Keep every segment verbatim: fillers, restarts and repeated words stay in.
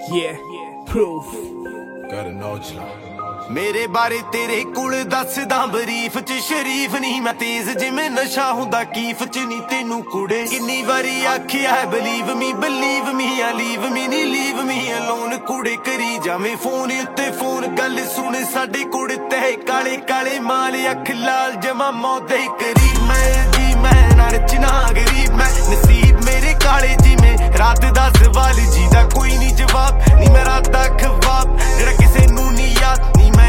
Yeah, proof. Gotta know you. ਮੇਰੇ ਬਾਰੇ ਤੇਰੇ ਕੋਲ ਦੱਸਦਾ ਬਰੀਫ ਚ ਸ਼ਰੀਫ ਨਹੀਂ ਮੈਂ ਤੇਜ਼ ਜਿਵੇਂ ਨਸ਼ਾ ਹੁੰਦਾ ਕੀਫ ਚ ਨਹੀਂ ਤੈਨੂੰ ਕੁੜੇ ਕਿੰਨੀ ਵਾਰੀ ਆਖਿਆ ਬਲੀਵ ਮੀ ਬਲੀਵ ਮੀ ਆ ਲੀਵ ਮੀ ਨਹੀਂ ਲੀਵ ਮੀ ਅਲੋਨ ਕੁੜੇ ਕਰੀ ਜਾਵੇਂ ਫੋਨ ਉੱਤੇ ਫੋਨ ਗੱਲ ਸੁਣ ਸਾਡੇ ਕੁੜੇ ਤੇ ਕਾਲੇ ਕਾਲੇ ਮਾਲ ਅੱਖ ਲਾਲ ਜਮਾ ਮੌਦੇ ਕਰੀ ਮੈਂ ਜੀ ਮੈਂ ਨਾ ਰਚਨਾ ਗਰੀਬ ਮੈਂ ਨਸੀਬ ਮੇਰੇ ਕਾਲੇ ਜਿਵੇਂ ਰਾਤ ਦਾ ਸਵਾਲ ਜੀ ਦਾ ਕੋਈ ਨਹੀਂ ਜਵਾਬ ਨਹੀਂ ਮੈਂ ਰਾਤ ਦਾ ਖਵਾਬ ਜਿਹੜਾ ਕਿਸੇ ਨੂੰ ਨਹੀਂ ਯਾਦ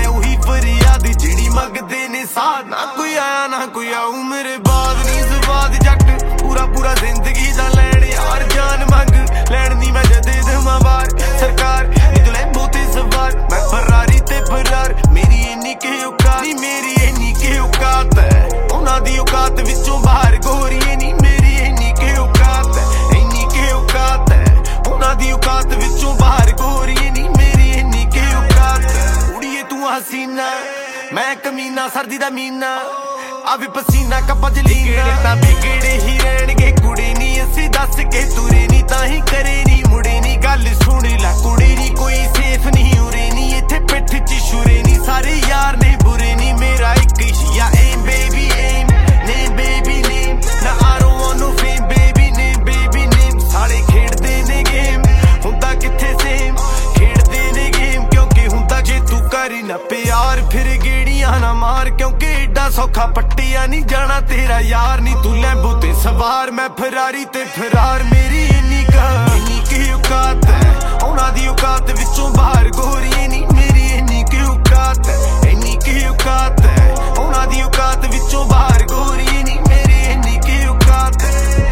फरियाद जिड़ी मंगदे ने साथ ना कोई आया ना कोई आऊ मेरे बाद नी सवाद जट पूरा पूरा जिंदगी दा लैण यार जान मंग लैण नी मैं जदे दमा बार सरकार नी तो लैम्बो ते सवार मैं फरारी ते फरार मेरी इन्नी के औकात नी मेरी इन्नी के औकात है उन्हां दी औकात विचों बाहर गोरीए नी मेरी इन्नी के औकात है इन्नी के औकात है उन्हां दी औकात विचों बाहर गोरीए नी मेरी इन्नी के औकात है उड़िए तू हसीना मैं कमीना सर्दी दा मीना अब पसीना कपा जलीना तां बिगड़े ही रहणगे कुड़ी नी असी दस के तुरे नी ताही करे नी मुड़े नी गल सुन ला कुड़ी नी कोई सेफ नहीं उरे नी इत्थे पिठ च छुरे नी सारे यार ने बुरे नी मेरा एक या एम बेबी एम नेम बेबी नेम ना I don't want no fame baby name baby name सारे खेडदे ने गेम हुंदा किथे सेम खेडदे ने गेम क्योंकि हुंदा जे तू करी ना प्यार फिर गेड़ियां ना मार क्योंकि एडा सौखा पट्टिया नहीं जाना तेरा यार नी तू लैम्बो ते सवार मैं फरारी ते फरार मेरी इन्नी का इन्नी की औकात है उन्हां दी औकात विचों बाहर गोरीए नी मेरी इन्नी की औकात है इन्नी की औकात है उन्हां दी औकात विचों बाहर गोरीए नी मेरी इन्नी की औकात है।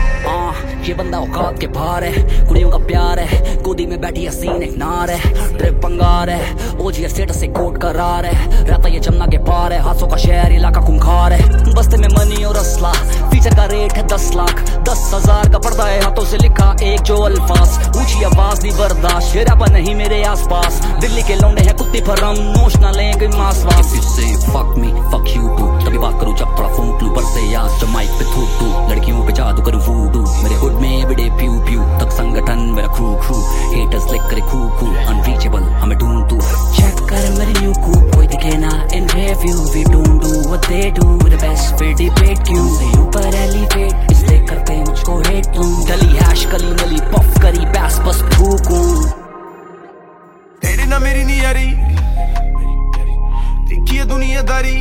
ये बंदा औकात के बाहर है कुड़ियों का प्यार है गोदी में बैठी हसीन एक नार है ट्रिप पंगार है ओजी स्टेटस से कोट करार है रहता ये जमुना के पार है हाथों का शहर इलाका खूंखार है बस्ते में मनी और असला फीचर का रेट है दस लाख दस हजार का पर्दा है हाथों से लिखा एक जो अल्फाज ऊंची आवाज नहीं बर्दाश्त शेरा पर नहीं मेरे आसपास दिल्ली के लौंडे हैं कुत्ते फरम नोश ना लेंगे मास वास fuck me fuck you too तभी बात करूं जब थोड़ा फोन क्लू पर से याद जो माइक पे थू तू लड़कियों पे जादू करूं वूडू मेरे हुड में एवरीडे प्यू प्यू तक संगठन मेरा क्रू क्रू हेटर्स लिख करे कू कू अनरीचेबल हमें ढूंढ तू चेक कर मेरी न्यू कूप कोई दिखे ना इन review we don't do what they do the best फिर डिबेट क्यों से ऊपर एलिवेट इसलिए करते मुझको हेट तुम गली हैश गली मली पफ करी बैस बस फूकूं तेरे ना मेरी नहीं यारी देखिए दुनियादारी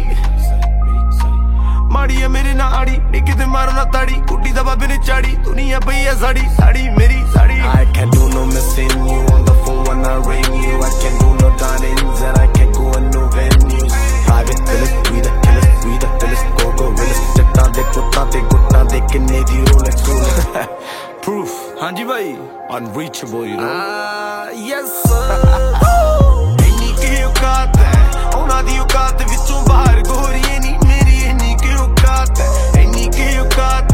माड़ी है मेरे ना आड़ी निके ते मारो ना ताड़ी कुड्डी दा बाबे ने चाड़ी दुनिया पई है साड़ी साड़ी मेरी sari I can't do no missing you on the phone when I ring you I can't do no dinings and I can't go in no venues private villas we the killers we the villas go go villas जट्टां दे कुत्तां ते गुट्टां दे किन्ने दी Rolex Rolex proof हाँ जी भाई unreachable you know ah yes sir इन्नी की औकात है उन्हां दी औकात विचों बाहर गोरीए नी मेरी इन्नी की औकात है इन्नी की औकात